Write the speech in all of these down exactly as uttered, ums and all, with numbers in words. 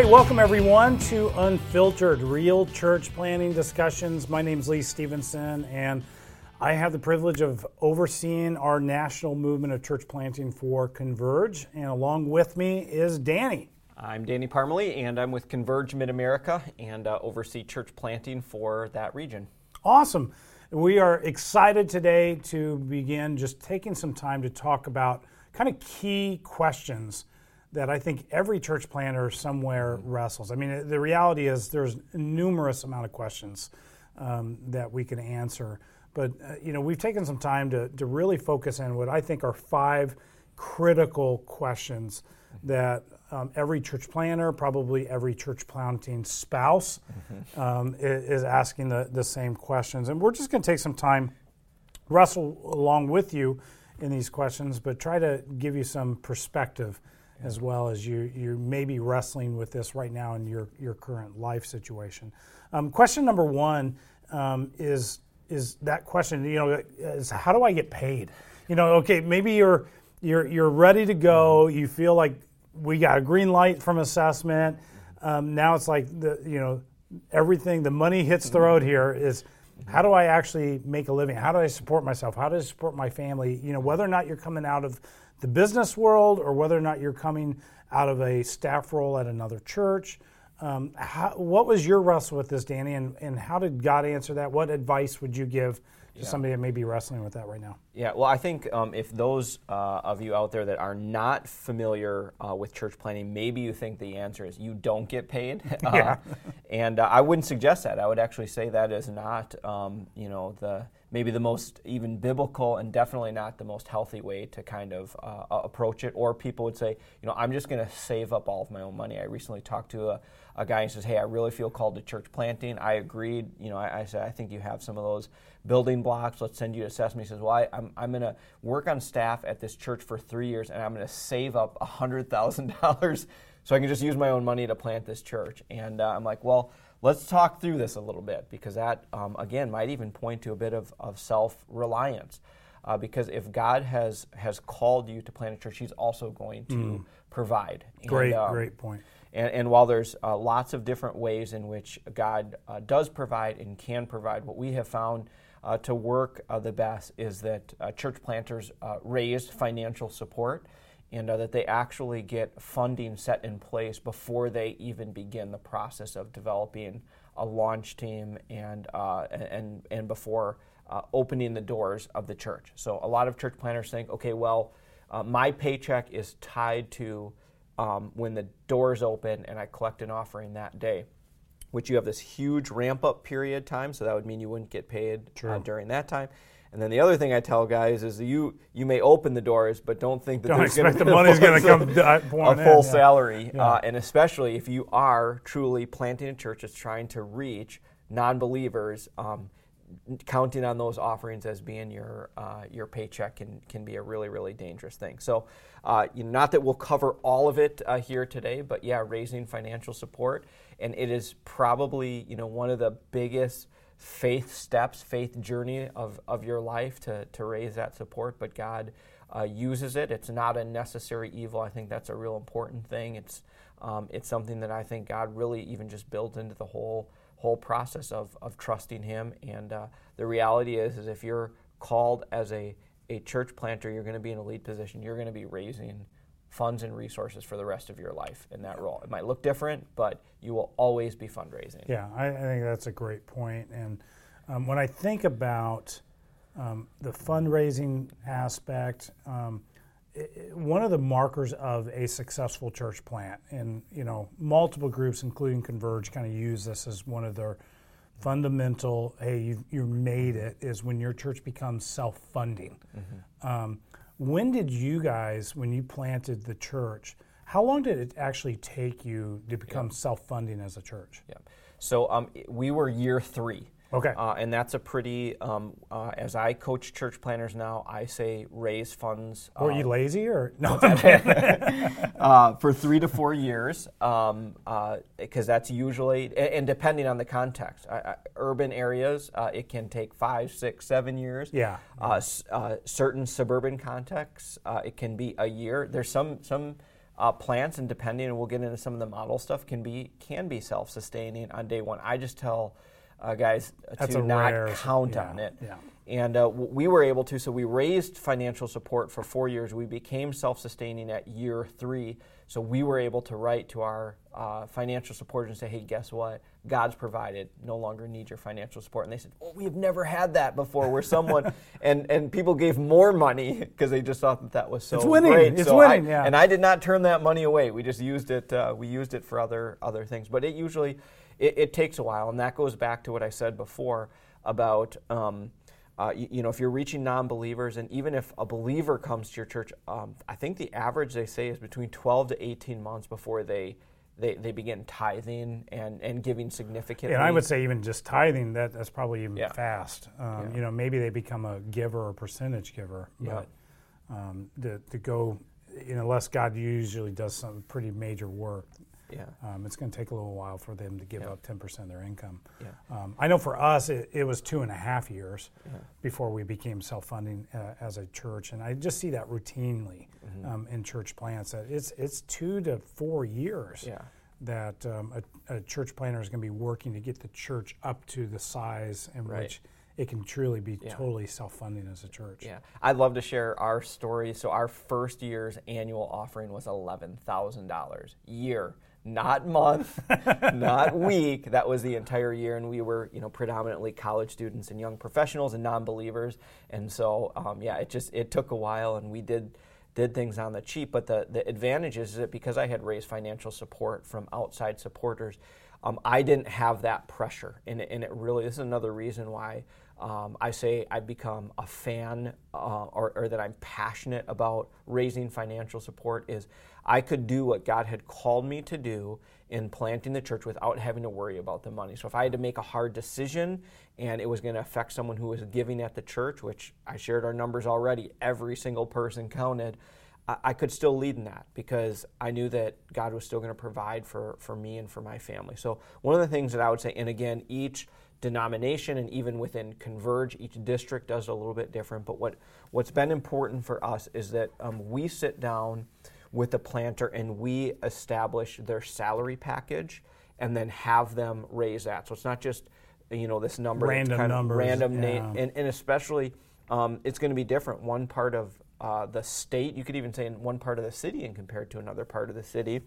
right, welcome everyone to Unfiltered, Real Church Planting Discussions. My name's Lee Stevenson, and I have the privilege of overseeing our national movement of church planting for Converge, and along with me is Danny. I'm Danny Parmalee, and I'm with Converge Mid-America, and uh, oversee church planting for that region. Awesome. We are excited today to begin just taking some time to talk about kind of key questions that I think every church planter somewhere wrestles. I mean, the reality is there's a numerous amount of questions um, that we can answer. But, uh, you know, we've taken some time to, to really focus on what I think are five critical questions that um, every church planter, probably every church planting spouse mm-hmm. um, is, is asking the, the same questions. And we're just going to take some time, wrestle along with you in these questions, but try to give you some perspective as well as you you may be wrestling with this right now in your, your current life situation. Um, question number one um, is is that question, you know, is how do I get paid? You know, okay, maybe you're you're you're ready to go. You feel like we got a green light from assessment. Um, now it's like the you know everything. The money hits the road here. Is how do I actually make a living? How do I support myself? How do I support my family? You know, whether or not you're coming out of the business world or whether or not you're coming out of a staff role at another church. Um, how, what was your wrestle with this, Danny, and, and how did God answer that? What advice would you give to yeah. somebody that may be wrestling with that right now? Yeah, well, I think um, if those uh, of you out there that are not familiar uh, with church planting, maybe you think the answer is you don't get paid. uh, yeah. And uh, I wouldn't suggest that. I would actually say that is not, um, you know, the maybe the most even biblical and definitely not the most healthy way to kind of uh, approach it. Or people would say, you know, I'm just going to save up all of my own money. I recently talked to a, a guy who says, hey, I really feel called to church planting. I agreed. You know, I, I said, I think you have some of those building blocks. Let's send you to assessment. He says, well, I, I'm, I'm going to work on staff at this church for three years and I'm going to save up one hundred thousand dollars so I can just use my own money to plant this church. And uh, I'm like, well, let's talk through this a little bit, because that, um, again, might even point to a bit of, of self-reliance. Uh, because if God has has called you to plant a church, He's also going to mm. provide. Great, and, um, great point. And, and while there's uh, lots of different ways in which God uh, does provide and can provide, what we have found uh, to work uh, the best is that uh, church planters uh, raise financial support, and uh, that they actually get funding set in place before they even begin the process of developing a launch team and uh, and and before uh, opening the doors of the church. So a lot of church planters think, okay, well, uh, my paycheck is tied to um, when the doors open and I collect an offering that day, which you have this huge ramp-up period time, so that would mean you wouldn't get paid uh, during that time. And then the other thing I tell guys is that you you may open the doors, but don't think that don't there's going to the be money's going to come a full in, yeah. salary. Yeah. Uh, and especially if you are truly planting a church that's trying to reach non-believers, um, counting on those offerings as being your uh, your paycheck can can be a really, really dangerous thing. So, uh, you know, not that we'll cover all of it uh, here today, but yeah, raising financial support, and it is probably, you know, one of the biggest faith steps, faith journey of, of your life to, to raise that support, but God uh, uses it. It's not a necessary evil. I think that's a real important thing. It's um, it's something that I think God really even just built into the whole whole process of, of trusting Him. And uh, the reality is, is if you're called as a, a church planter, you're going to be in a lead position. You're going to be raising funds and resources for the rest of your life in that role. It might look different, but you will always be fundraising. Yeah, I, I think that's a great point. And um, when I think about um, the fundraising aspect, um, it, it, one of the markers of a successful church plant, and you know, multiple groups, including Converge, kind of use this as one of their fundamental, hey, you you made it, is when your church becomes self-funding. Mm-hmm. Um, When did you guys, when you planted the church, how long did it actually take you to become yeah. self-funding as a church? Yeah. So um, we were year three. Okay. Uh, and that's a pretty, um, uh, as I coach church planners now, I say raise funds. Were uh, you lazy or? No. uh, for three to four years, um, uh, because that's usually, and, and depending on the context. I, I, urban areas, uh, it can take five, six, seven years. Yeah. Uh, s- uh, certain suburban contexts, uh, it can be a year. There's some, some uh, plants, and depending, and we'll get into some of the model stuff, can be can be self-sustaining on day one. I just tell uh, guys That's to a not rare, count yeah, on it. Yeah. And uh, we were able to, so we raised financial support for four years. We became self-sustaining at year three. So we were able to write to our uh, financial supporters and say, hey, guess what? God's provided. No longer need your financial support. And they said, oh, we've never had that before where someone, and, and people gave more money because they just thought that that was so it's winning. great. It's so winning, I, yeah. And I did not turn that money away. We just used it, uh, we used it for other other things. But it usually, it, it takes a while. And that goes back to what I said before about, um, Uh, you, you know, if you're reaching non-believers, and even if a believer comes to your church, um, I think the average they say is between twelve to eighteen months before they they, they begin tithing and, and giving significantly. And I would say even just tithing, that that's probably even Yeah. fast. Um, Yeah. You know, maybe they become a giver or percentage giver, Yeah. but um, to, to go, you know, unless God usually does some pretty major work, Yeah. um, it's going to take a little while for them to give Yeah. up ten percent of their income. Yeah. Um, I know for us, it, it was two and a half years Yeah. before we became self-funding uh, as a church, and I just see that routinely Mm-hmm. um, in church plants. That it's it's two to four years Yeah. that um, a, a church planter is going to be working to get the church up to the size in Right. which it can truly be Yeah. totally self-funding as a church. Yeah, I'd love to share our story. So our first year's annual offering was eleven thousand dollars year, not month, not week. That was the entire year, and we were, you know, predominantly college students and young professionals and non-believers. And so, um, yeah, it just it took a while, and we did did things on the cheap. But the the advantage is that because I had raised financial support from outside supporters, um, I didn't have that pressure, and it, and it really this is another reason why. Um, I say I've become a fan uh, or, or that I'm passionate about raising financial support is I could do what God had called me to do in planting the church without having to worry about the money. So if I had to make a hard decision and it was going to affect someone who was giving at the church, which I shared our numbers already, every single person counted, I, I could still lead in that because I knew that God was still going to provide for, for me and for my family. So one of the things that I would say, and again, each denomination and even within Converge, each district does it a little bit different. But what, what's been important for us is that um, we sit down with the planter and we establish their salary package and then have them raise that. So it's not just, you know, this number. Random kind numbers. Of random yeah. name. And, and especially um, it's going to be different. One part of uh, the state, you could even say in one part of the city and compared to another part of the city.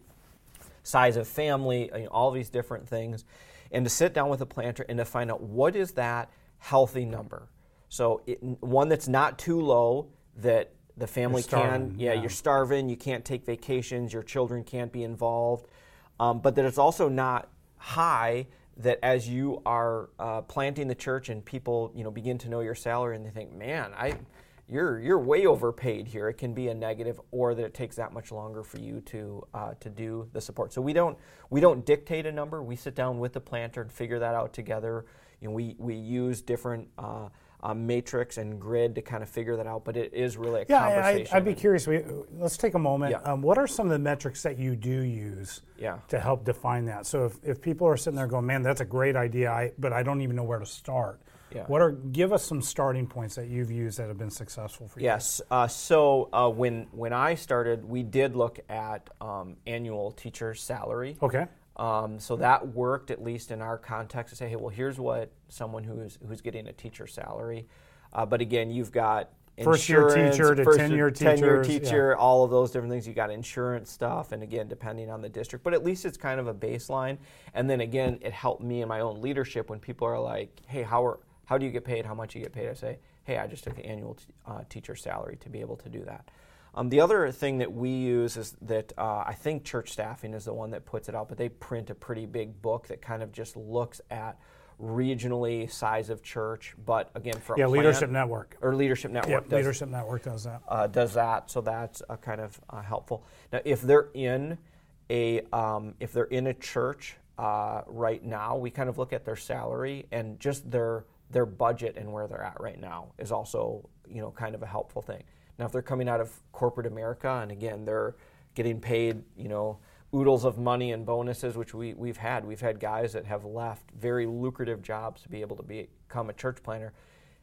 Size of family, you know, all these different things. And to sit down with a planter and to find out what is that healthy number. So it, one that's not too low that the family can, yeah, yeah, you're starving, you can't take vacations, your children can't be involved, um, but that it's also not high that as you are uh, planting the church and people, you know, begin to know your salary and they think, man, I, you're you're way overpaid here. It can be a negative, or that it takes that much longer for you to uh, to do the support. So we don't we don't dictate a number. We sit down with the planter and figure that out together. You know, we we use different uh, uh, matrix and grid to kind of figure that out. But it is really a yeah, conversation. I, I'd be curious. We, let's take a moment. Yeah. Um, what are some of the metrics that you do use Yeah. to help define that? So if, if people are sitting there going, man, that's a great idea, I, but I don't even know where to start. Yeah. What are give us some starting points that you've used that have been successful for you? Yes. Uh, so uh, when when I started, we did look at um, annual teacher salary. Okay. Um, so that worked at least in our context to say, hey, well, here's what someone who's who's getting a teacher salary. Uh, but again, you've got First year insurance, teacher to first- ten-year ten-year teachers, teacher, all of those different things. You got insurance stuff, and again, depending on the district. But at least it's kind of a baseline. And then again, it helped me in my own leadership when people are like, hey, how are How do you get paid? How much you get paid? I say, hey, I just took the annual t- uh, teacher salary to be able to do that. Um, the other thing that we use is that uh, I think Church Staffing is the one that puts it out, but they print a pretty big book that kind of just looks at regionally size of church, but again, for Yeah, a plan, Leadership Network. or Leadership Network Yep, does, Leadership Network does that. uh, does that, so that's uh, kind of uh, helpful. Now, if they're in a um, if they're in a church uh, right now, we kind of look at their salary and just their their budget and where they're at right now is also, you know, kind of a helpful thing. Now, if they're coming out of corporate America and again they're getting paid, you know, oodles of money and bonuses, which we we've had, we've had guys that have left very lucrative jobs to be able to become a church planter.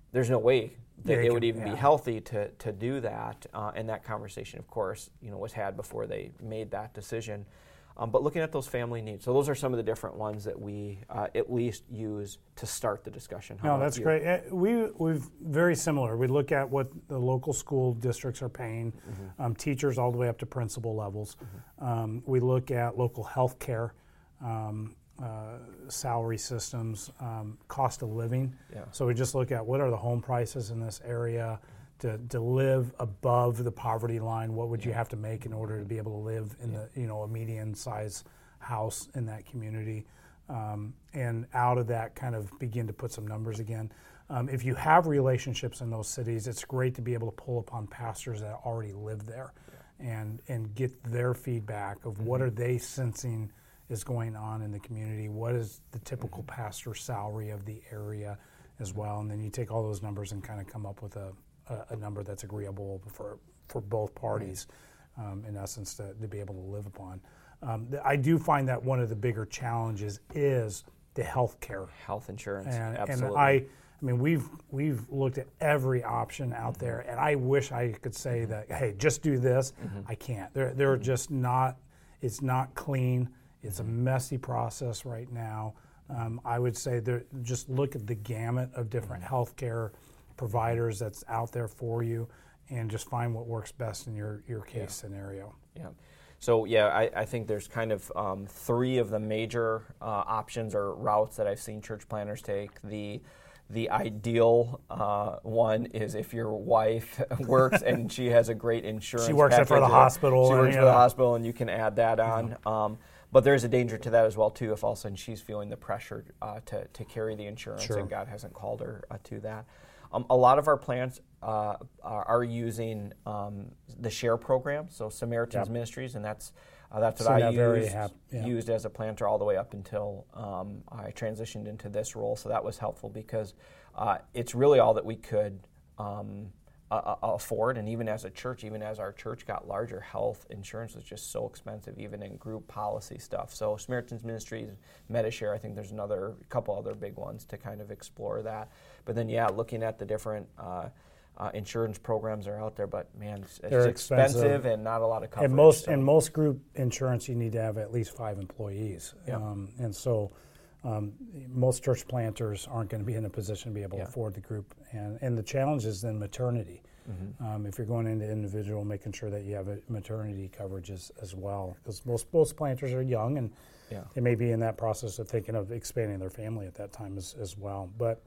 there's no way that Yeah, it you would can- even yeah. be healthy to to do that. Uh, and that conversation, of course, you know, was had before they made that decision. Um, but looking at those family needs, so those are some of the different ones that we uh, at least use to start the discussion. How No, about that's you? great. Eh, We we've very similar. We look at what the local school districts are paying, Mm-hmm. um, teachers all the way up to principal levels. Um, we look at local health care, um, uh, salary systems, um, cost of living. Yeah. So we just look at what are the home prices in this area to, to live above the poverty line. What would you have to make in order to be able to live in the you know a median size house in that community? Um, and out of that kind of begin to put some numbers again. Um, if you have relationships in those cities, it's great to be able to pull upon pastors that already live there and and get their feedback of what are they sensing is going on in the community, what is the typical pastor salary of the area as well, and then you take all those numbers and kind of come up with a, a, a number that's agreeable for, for both parties, um, in essence, to, to be able to live upon. Um, th- I do find that one of the bigger challenges is the health care. Health insurance, And, absolutely. and I, I mean, we've we've looked at every option out there, and I wish I could say that, hey, just do this. I can't. They're they're just not. It's not clean. It's a messy process right now. Um, I would say there, just look at the gamut of different healthcare providers that's out there for you, and just find what works best in your your case Yeah. scenario. Yeah. So yeah, I, I think there's kind of um, three of the major uh, options or routes that I've seen church planners take. The the ideal uh, one is if your wife works and she has a great insurance. She works package, for the uh, hospital She and, works you for the know. hospital, and you can add that on. Um, but there's a danger to that as well too. If all of a sudden she's feeling the pressure uh, to to carry the insurance, Sure. and God hasn't called her uh, to that. Um, a lot of our plants uh, are, are using um, the SHARE program, so Samaritan's Yep. Ministries, and that's uh, that's what Seen I that very used, hap- yeah. used as a planter all the way up until um, I transitioned into this role. So that was helpful because uh, it's really all that we could um, uh, afford, and even as a church, even as our church got larger, health insurance was just so expensive, even in group policy stuff. So Samaritan's Ministries, MediShare, I think there's another couple other big ones to kind of explore that. But then, yeah, looking at the different uh, uh, insurance programs that are out there, but man, it's, it's They're expensive. expensive. and not a lot of coverage. And most so. and most group insurance, you need to have at least five employees. Yep. Um, and so, um, most church planters aren't going to be in a position to be able Yeah. to afford the group. And and the challenge is then maternity. Mm-hmm. Um, if you're going into individual, making sure that you have a maternity coverage as, as well, because most most planters are young and Yeah. they may be in that process of thinking of expanding their family at that time as, as well. But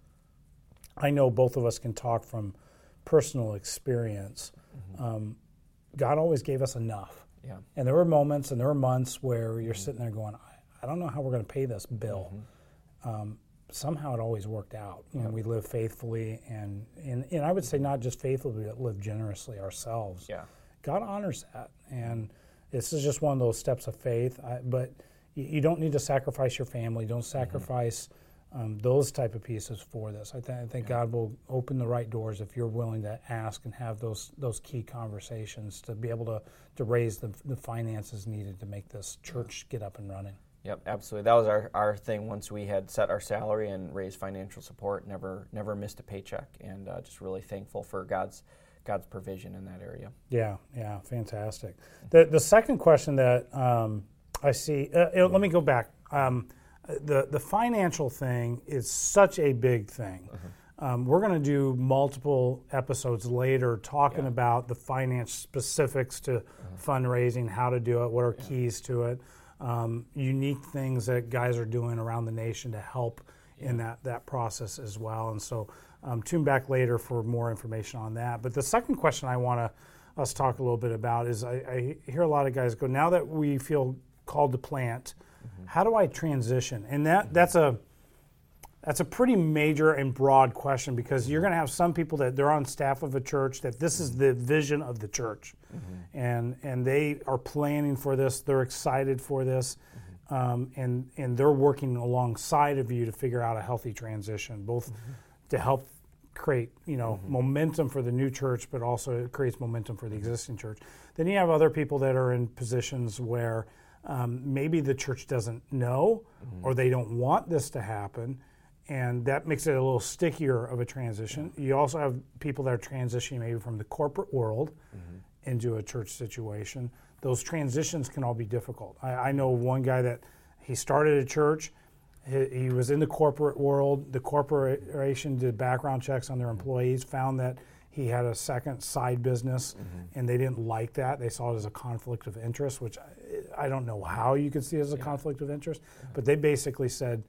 I know both of us can talk from personal experience. Mm-hmm. Um, God always gave us enough. Yeah. And there were moments and there were months where you're sitting there going, I, I don't know how we're going to pay this bill. Um, somehow it always worked out when we live faithfully and, and, and I would say not just faithfully, but live generously ourselves. Yeah. God honors that. And this is just one of those steps of faith. I, but you, you don't need to sacrifice your family. Don't sacrifice um, those type of pieces for this. I, th- I think God will open the right doors if you're willing to ask and have those those key conversations to be able to, to raise the, the finances needed to make this church get up and running. Yep, absolutely. That was our, our thing once we had set our salary and raised financial support. Never never missed a paycheck, and uh, just really thankful for God's God's provision in that area. Yeah, yeah, fantastic. The the second question that um, I see, uh, uh, let me go back. Um, the the financial thing is such a big thing. Um, we're going to do multiple episodes later talking Yeah. about the finance specifics to fundraising, how to do it, what are keys to it, um, unique things that guys are doing around the nation to help in that, that process as well. And so um, tune back later for more information on that. But the second question I want to us talk a little bit about is I, I hear a lot of guys go, now that we feel called to plant, how do I transition? And that that's a that's a pretty major and broad question, because you're going to have some people that they're on staff of a church that this is the vision of the church, mm-hmm. and and they are planning for this, they're excited for this, mm-hmm. um, and and they're working alongside of you to figure out a healthy transition, both mm-hmm. to help create you know mm-hmm. momentum for the new church, but also it creates momentum for the existing church. Then you have other people that are in positions where um, maybe the church doesn't know, mm-hmm. or they don't want this to happen. and that makes it a little stickier of a transition. You also have people that are transitioning maybe from the corporate world mm-hmm. into a church situation. Those transitions can all be difficult. I, I know one guy that he started a church. He, he was in the corporate world. The corporation did background checks on their employees, found that he had a second side business, mm-hmm. and they didn't like that. They saw it as a conflict of interest, which I, I don't know how you could see it as a yeah. conflict of interest, yeah. but they basically said,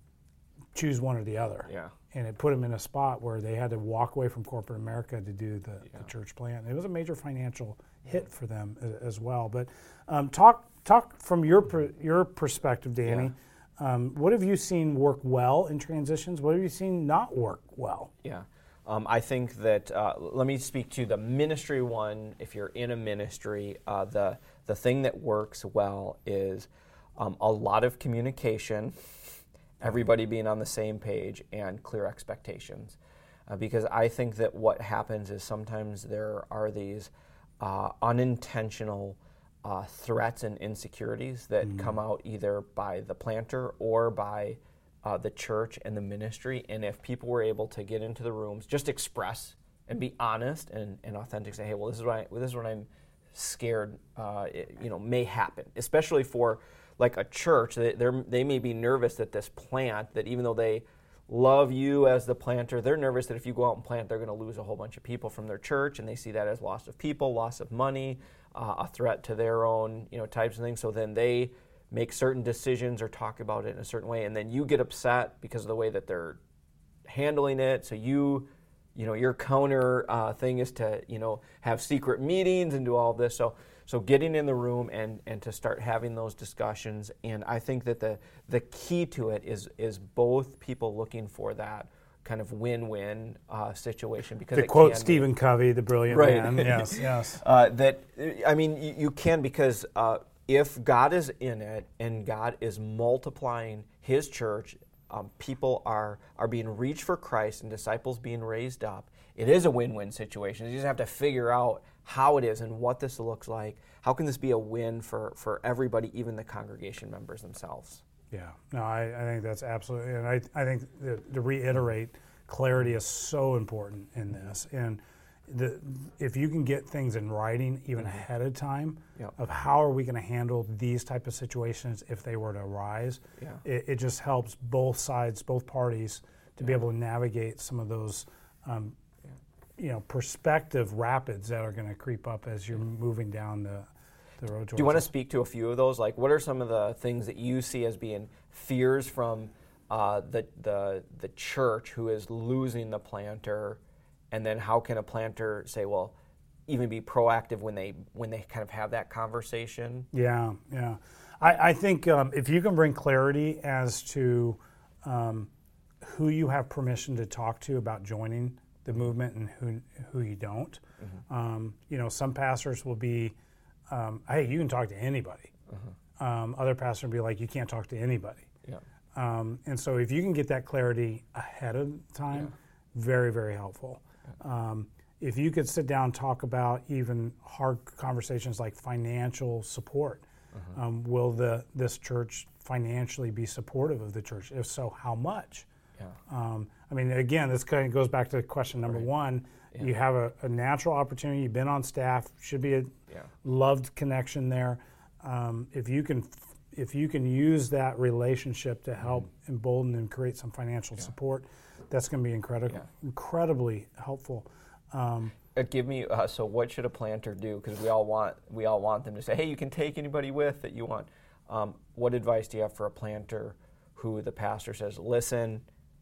choose one or the other. Yeah. And it put them in a spot where they had to walk away from corporate America to do the, yeah. the church plant. It was a major financial hit for them as, as well. But um, talk talk from your per, your perspective, Danny. Yeah. Um, what have you seen work well in transitions? What have you seen not work well? Yeah. Um, I think that, uh, let me speak to the ministry one. If you're in a ministry, uh, the, the thing that works well is um, a lot of communication, everybody being on the same page, and clear expectations. Uh, because I think that what happens is sometimes there are these uh, unintentional uh, threats and insecurities that mm. come out either by the planter or by uh, the church and the ministry. And if people were able to get into the rooms, just express and be honest and, and authentic, say, hey, well, this is what, I, this is what I'm scared uh, it, you know, may happen, especially for like a church. They they may be nervous that this plant, that even though they love you as the planter, they're nervous that if you go out and plant, they're going to lose a whole bunch of people from their church, and they see that as loss of people, loss of money, uh, a threat to their own, you know, types of things. So then they make certain decisions or talk about it in a certain way, and then you get upset because of the way that they're handling it. So you, you know, your counter uh, thing is to, you know, have secret meetings and do all of this. So. So getting in the room and, and to start having those discussions, and I think that the the key to it is is both people looking for that kind of win-win uh, situation. Because to it quote can Stephen be, Covey, the brilliant right. man, yes, yes. Uh, that I mean, you, you can, because uh, if God is in it and God is multiplying His church, um, people are are being reached for Christ and disciples being raised up. It is a win-win situation. You just have to figure out how it is and what this looks like. How can this be a win for, for everybody, even the congregation members themselves? Yeah, no, I, I think that's absolutely, and I, I think that, to reiterate, clarity is so important in this. And the, if you can get things in writing even mm-hmm. ahead of time yep. of how are we going to handle these type of situations if they were to arise, yeah. it, it just helps both sides, both parties, to yeah. be able to navigate some of those um, you know, perspective rapids that are going to creep up as you're moving down the, the road. Do you want to speak to a few of those? Like, what are some of the things that you see as being fears from uh, the the the church who is losing the planter, and then how can a planter say, well, even be proactive when they when they kind of have that conversation? Yeah, yeah. I, I think um, if you can bring clarity as to um, who you have permission to talk to about joining the movement and who who you don't. Mm-hmm. Um, you know, some pastors will be, um, hey, you can talk to anybody. Mm-hmm. Um, other pastors will be like, you can't talk to anybody. Yeah. Um, and so if you can get that clarity ahead of time, yeah. very, very helpful. Yeah. Um, if you could sit down and talk about even hard conversations like financial support. Mm-hmm. Um, will the this church financially be supportive of the church? If so, how much? Yeah. Um, I mean, again, this kind of goes back to question number right. one. Yeah. You have a, a natural opportunity. You've been on staff. Should be a yeah. loved connection there. Um, if you can, if you can use that relationship to help mm-hmm. embolden and create some financial yeah. support, that's going to be incredible, yeah. incredibly helpful. Um, uh, give me uh, so what should a planter do? Because we all want we all want them to say, hey, you can take anybody with that you want. Um, what advice do you have for a planter who the pastor says, listen,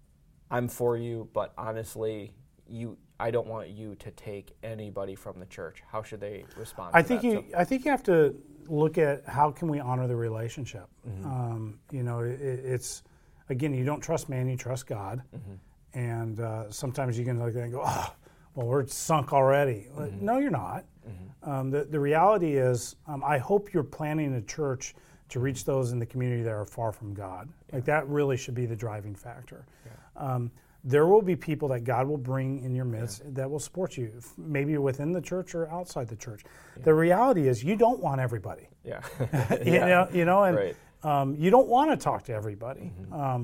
I'm for you, but honestly, you, I don't want you to take anybody from the church. How should they respond? I to think that? you. So, I think you have to look at how can we honor the relationship. Mm-hmm. Um, you know, it, it's again, you don't trust man, you trust God, mm-hmm. and uh, sometimes you can look at it and go, oh, well, we're sunk already. Mm-hmm. No, you're not. Mm-hmm. Um, the the reality is, um, I hope you're planning a church to reach those in the community that are far from God. Yeah. Like that really should be the driving factor. Yeah. Um, there will be people that God will bring in your midst yeah. that will support you, maybe within the church or outside the church. Yeah. The reality is you don't want everybody. Yeah. you, yeah. know, you know, and right. um, you don't want to talk to everybody. Mm-hmm. Um,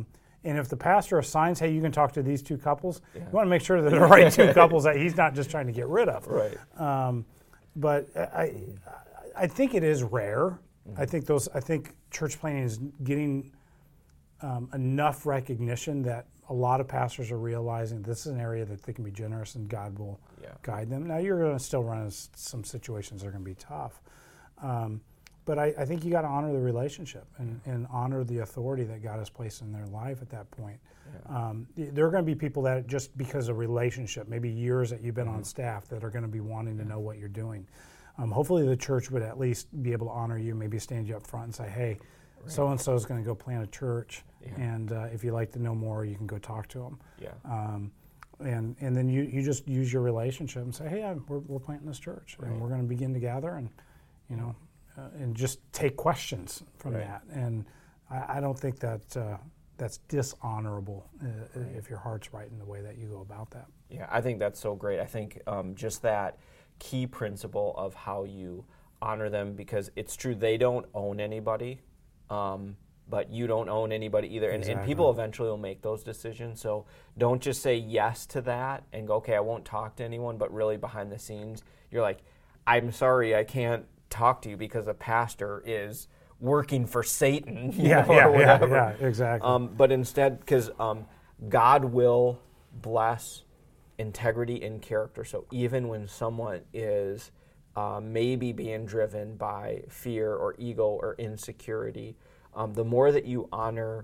And if the pastor assigns, hey, you can talk to these two couples, yeah. you want to make sure that they're the right two couples that he's not just trying to get rid of. Right. Um, but I, I think it is rare. Mm-hmm. I think those. I think church planting is getting um, enough recognition that a lot of pastors are realizing this is an area that they can be generous and God will yeah. guide them. Now, you're going to still run into some situations that are going to be tough. Um, but I, I think you got to honor the relationship and, and honor the authority that God has placed in their life at that point. Yeah. Um, there are going to be people that just because of relationship, maybe years that you've been mm-hmm. on staff, that are going to be wanting to know what you're doing. Um, hopefully the church would at least be able to honor you, maybe stand you up front and say, hey, right. so-and-so is going to go plant a church. Yeah. And uh, if you'd like to know more, you can go talk to them. Yeah. Um, and and then you, you just use your relationship and say, hey, I'm, we're we're planting this church, right. and we're going to begin together, and you know, uh, and just take questions from right. that. And I, I don't think that uh, that's dishonorable uh, right. if your heart's right in the way that you go about that. Yeah, I think that's so great. I think um, just that key principle of how you honor them, because it's true they don't own anybody. Um, but you don't own anybody either. And, exactly. and people eventually will make those decisions. So don't just say yes to that and go, okay, I won't talk to anyone, but really behind the scenes, you're like, I'm sorry, I can't talk to you because a pastor is working for Satan. You yeah, know, yeah, or whatever. yeah, yeah, exactly. Um, but instead, because um, God will bless integrity and character. So even when someone is uh, maybe being driven by fear or ego or insecurity, Um, the more that you honor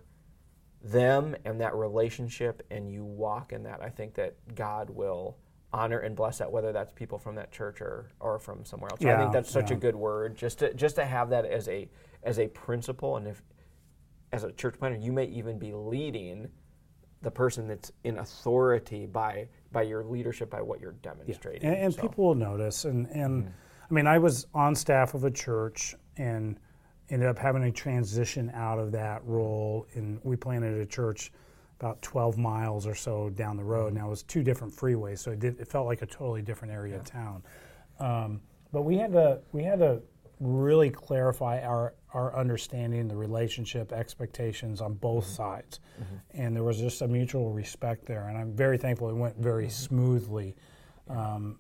them and that relationship and you walk in that, I think that God will honor and bless that, whether that's people from that church or, or from somewhere else. Yeah, I think that's such yeah. a good word, just to just to have that as a as a principle. And if as a church planter, you may even be leading the person that's in authority by by your leadership, by what you're demonstrating. Yeah. And, and so. people will notice. And, and mm-hmm. I mean, I was on staff of a church and ended up having to transition out of that role, and we planted a church about twelve miles or so down the road. Now it was two different freeways, so it did it felt like a totally different area yeah. of town. Um, but we had to we had to really clarify our our understanding, the relationship, expectations on both mm-hmm. sides, mm-hmm. and there was just a mutual respect there. And I'm very thankful it went very mm-hmm. smoothly um,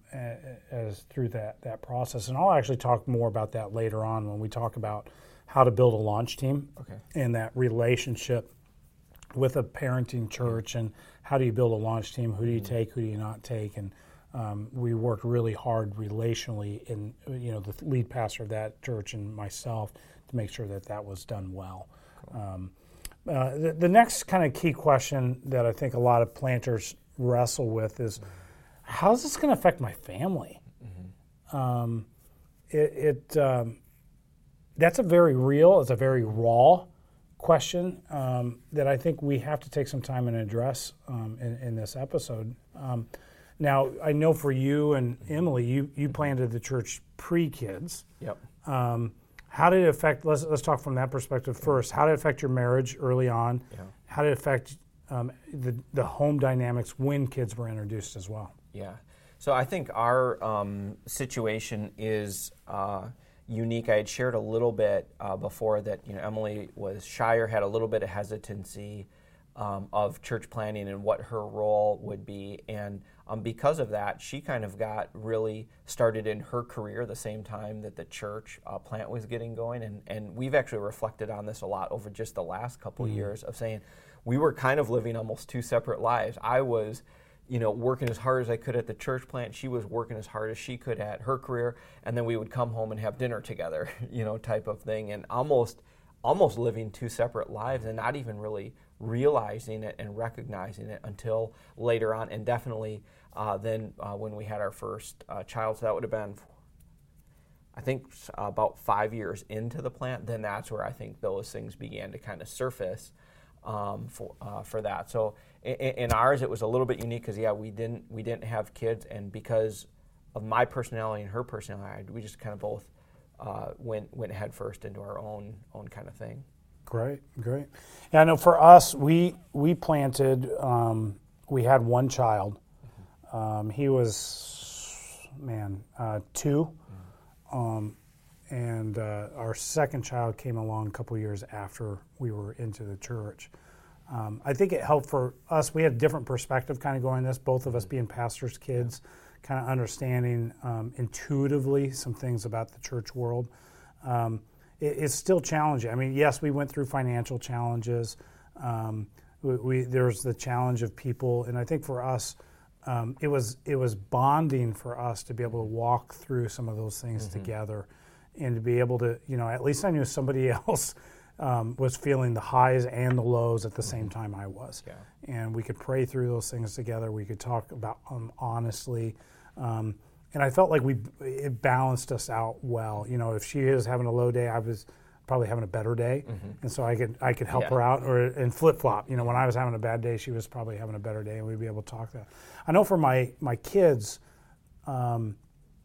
as through that that process. And I'll actually talk more about that later on when we talk about how to build a launch team okay. and that relationship with a parenting church, and how do you build a launch team? Who do you mm-hmm. take? Who do you not take? And um, we worked really hard relationally, in you know the lead pastor of that church and myself, to make sure that that was done well. Cool. Um, uh, the, the next kind of key question that I think a lot of planters wrestle with is, mm-hmm. how is this going to affect my family? Mm-hmm. Um, it. it um, That's a very real, it's a very raw question um, that I think we have to take some time and address um, in, in this episode. Um, now, I know for you and Emily, you, you planted the church pre-kids. Yep. Um, how did it affect, let's, let's talk from that perspective first. How did it affect your marriage early on? Yeah. How did it affect um, the, the home dynamics when kids were introduced as well? Yeah. So I think our um, situation is uh, unique. I had shared a little bit uh, before that, you know, Emily was shy or had a little bit of hesitancy um, of church planning and what her role would be. And um, because of that, she kind of got really started in her career the same time that the church uh, plant was getting going. And, and we've actually reflected on this a lot over just the last couple mm-hmm. years of saying we were kind of living almost two separate lives. I was you know, working as hard as I could at the church plant. She was working as hard as she could at her career, and then we would come home and have dinner together, you know, type of thing, and almost almost living two separate lives and not even really realizing it and recognizing it until later on, and definitely uh, then uh, when we had our first uh, child. So that would have been, I think, about five years into the plant. Then that's where I think those things began to kind of surface um, for uh, for that. So in, in ours, it was a little bit unique because yeah, we didn't we didn't have kids, and because of my personality and her personality, we just kind of both uh, went went head first into our own own kind of thing. Great, great. Yeah, I know for us, we we planted. Um, we had one child. Mm-hmm. Um, he was man uh, two, mm-hmm. um, and uh, our second child came along a couple years after we were into the church. Um, I think it helped for us. We had a different perspective kind of going this, both of us being pastors' kids, kind of understanding um, intuitively some things about the church world. Um, it, it's still challenging. I mean, yes, we went through financial challenges. Um, we, we There's the challenge of people, and I think for us, um, it was it was bonding for us to be able to walk through some of those things mm-hmm. together, and to be able to, you know, at least I knew somebody else Um, was feeling the highs and the lows at the same time I was. Yeah. And we could pray through those things together. We could talk about them honestly. Um, and I felt like we it balanced us out well. You know, if she was having a low day, I was probably having a better day. Mm-hmm. And so I could I could help yeah. her out, or and flip-flop. You know, when I was having a bad day, she was probably having a better day, and we'd be able to talk that. I know for my, my kids, um,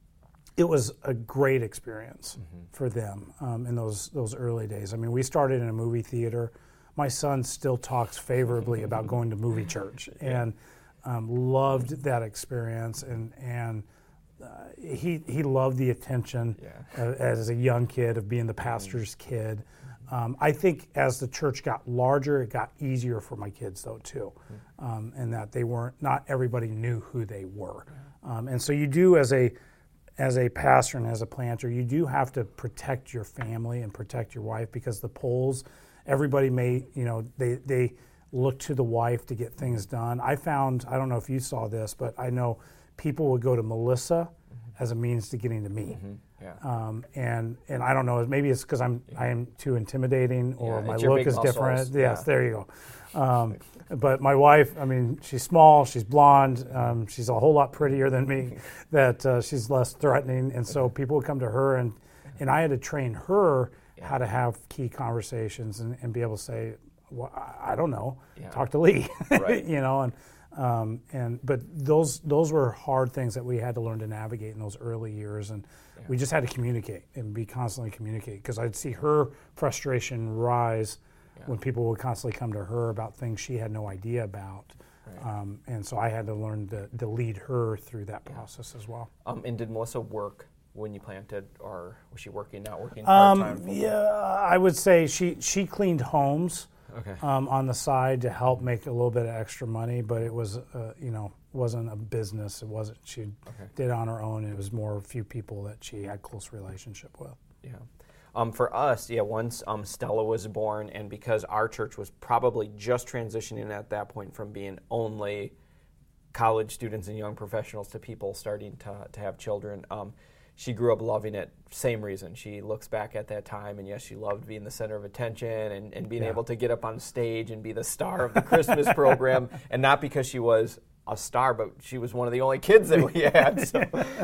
it was a great experience mm-hmm. for them um, in those those early days. I mean, we started in a movie theater. My son still talks favorably about going to movie church, and um, loved that experience. And and uh, he he loved the attention yeah. uh, as a young kid of being the pastor's mm-hmm. kid. Um, I think as the church got larger, it got easier for my kids though too, mm-hmm. um, and that they weren't not everybody knew who they were, um, and so you do as a As a pastor and as a planter, you do have to protect your family and protect your wife, because the polls, everybody may, you know, they they look to the wife to get things done. I found, I don't know if you saw this, but I know people would go to Melissa mm-hmm. as a means to getting to me. Mm-hmm. Yeah. Um, and and I don't know, maybe it's because I'm yeah. I am too intimidating, or yeah, my look is muscles. different. Yes, yeah. there you go. Um, but my wife, I mean, she's small, she's blonde, um, she's a whole lot prettier than me, that uh, she's less threatening, and so people would come to her, and, and I had to train her yeah. how to have key conversations and, and be able to say, well, I don't know, yeah. talk to Lee, right. you know, and um, and but those those were hard things that we had to learn to navigate in those early years, and yeah. we just had to communicate and be constantly communicate, because I'd see her frustration rise yeah. when people would constantly come to her about things she had no idea about. Right. Um, and so I had to learn to, to lead her through that yeah. process as well. Um, and did Melissa work when you planted, or was she working, not working part-time? Um, yeah, I would say she, she cleaned homes okay. um, on the side to help make a little bit of extra money, but it was, uh, you know, wasn't a business. It wasn't, she okay. did it on her own. It was more a few people that she had close relationship with. Yeah. Um, for us, yeah, once um, Stella was born, and because our church was probably just transitioning at that point from being only college students and young professionals to people starting to, to have children, um, she grew up loving it. Same reason. She looks back at that time, and yes, she loved being the center of attention and, and being yeah. able to get up on stage and be the star of the Christmas program, and not because she was a star, but she was one of the only kids that we had. So,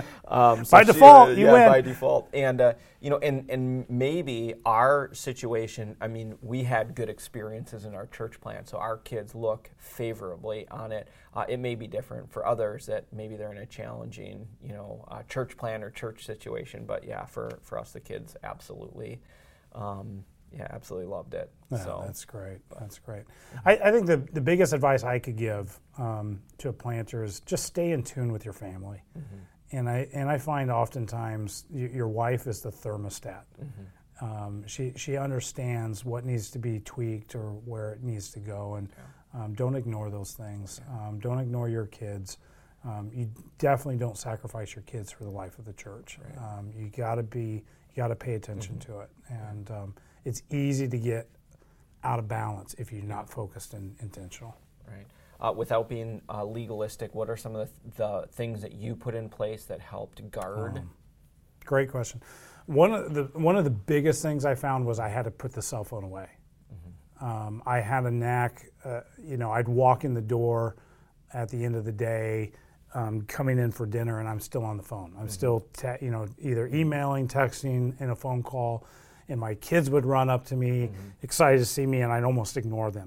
um, so by default, she, uh, you yeah, win. By default, and uh, you know, and and maybe our situation. I mean, we had good experiences in our church plan, so our kids look favorably on it. Uh, it may be different for others that maybe they're in a challenging, you know, uh, church plan or church situation. But yeah, for for us, the kids absolutely. Um, Yeah, absolutely loved it. Yeah, so that's great. That's great. I, I think the, the biggest advice I could give um, to a planter is just stay in tune with your family. Mm-hmm. And I and I find oftentimes y- your wife is the thermostat. Mm-hmm. Um, she she understands what needs to be tweaked or where it needs to go, and yeah. um, don't ignore those things. Yeah. Um, don't ignore your kids. Um, you definitely don't sacrifice your kids for the life of the church. Right. Um, you got to be you got to pay attention mm-hmm. to it, and um, it's easy to get out of balance if you're not focused and intentional. Right. Uh, without being uh, legalistic, what are some of the, th- the things that you put in place that helped guard? Um, great question. One of the one of the biggest things I found was I had to put the cell phone away. Mm-hmm. Um, I had a knack, uh, you know, I'd walk in the door at the end of the day, um, coming in for dinner, and I'm still on the phone. I'm mm-hmm. still, te- you know, either emailing, texting, and a phone call. And my kids would run up to me, mm-hmm. excited to see me, and I'd almost ignore them.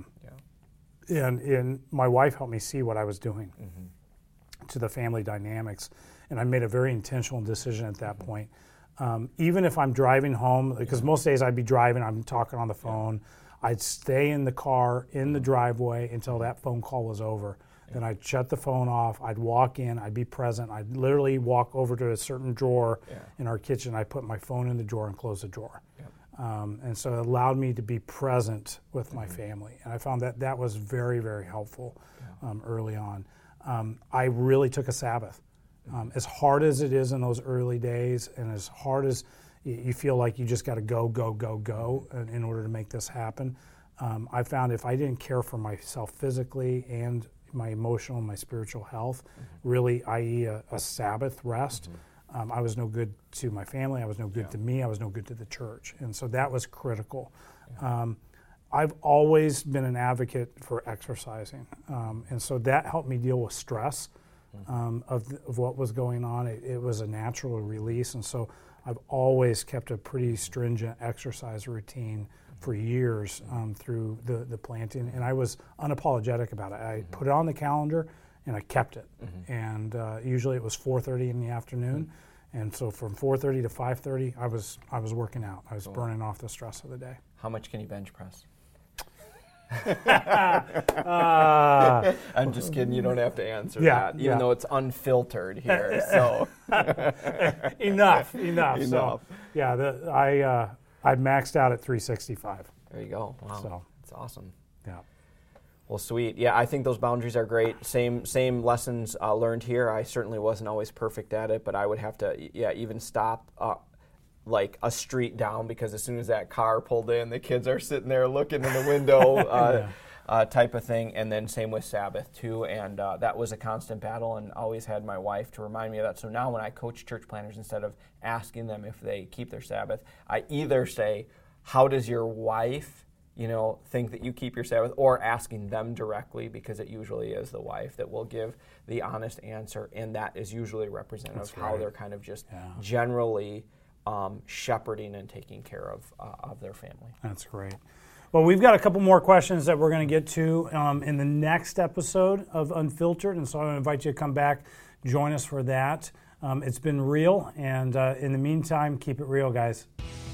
Yeah. And, and my wife helped me see what I was doing mm-hmm. to the family dynamics. And I made a very intentional decision at that mm-hmm. point. Um, even if I'm driving home, because most days I'd be driving, I'm talking on the phone, yeah. I'd stay in the car, in the driveway until that phone call was over. Yeah. Then I'd shut the phone off, I'd walk in, I'd be present, I'd literally walk over to a certain drawer yeah. in our kitchen, I'd put my phone in the drawer and close the drawer. Yeah. Um, and so it allowed me to be present with my family. And I found that that was very, very helpful um, early on. Um, I really took a Sabbath. Um, as hard as it is in those early days, and as hard as y- you feel like you just got to go, go, go, go in, in order to make this happen, um, I found if I didn't care for myself physically and my emotional and my spiritual health, mm-hmm. really, that is a, a Sabbath rest, mm-hmm. um, I was no good to my family, I was no good yeah. to me, I was no good to the church. And so that was critical. Yeah. Um, I've always been an advocate for exercising. Um, and so that helped me deal with stress um, of, th- of what was going on. It, it was a natural release. And so I've always kept a pretty stringent exercise routine for years um, through the, the planting. And I was unapologetic about it. I mm-hmm. put it on the calendar and I kept it. Mm-hmm. And uh, usually it was four thirty in the afternoon. Mm-hmm. And so from four thirty to five thirty, I was I was working out. I was cool. burning off the stress of the day. How much can you bench press? uh, I'm just kidding. You don't have to answer yeah, that, even yeah. though it's unfiltered here. So enough, enough. Enough. So, yeah, the, I uh, I maxed out at three sixty-five. There you go. Wow, so, that's awesome. Yeah. Well, sweet. Yeah, I think those boundaries are great. Same same lessons uh, learned here. I certainly wasn't always perfect at it, but I would have to, yeah, even stop. Uh, like a street down, because as soon as that car pulled in, the kids are sitting there looking in the window uh, yeah. uh, type of thing. And then same with Sabbath too. And uh, that was a constant battle, and always had my wife to remind me of that. So now when I coach church planners, instead of asking them if they keep their Sabbath, I either say, how does your wife, you know, think that you keep your Sabbath, or asking them directly, because it usually is the wife that will give the honest answer. And that is usually representative That's of right. how they're kind of just yeah. generally Um, shepherding and taking care of uh, of their family. That's great. Well, we've got a couple more questions that we're going to get to um, in the next episode of Unfiltered, and so I invite you to come back, join us for that. Um, it's been real, and uh, in the meantime, keep it real, guys.